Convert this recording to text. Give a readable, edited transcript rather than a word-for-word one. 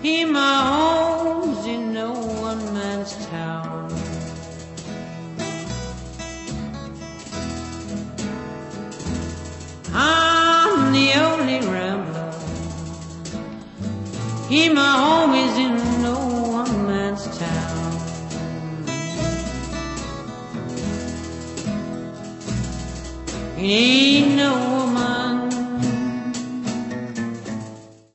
He my home's in no one man's town. I'm the only rambler. He my home is in no one man's town. It ain't no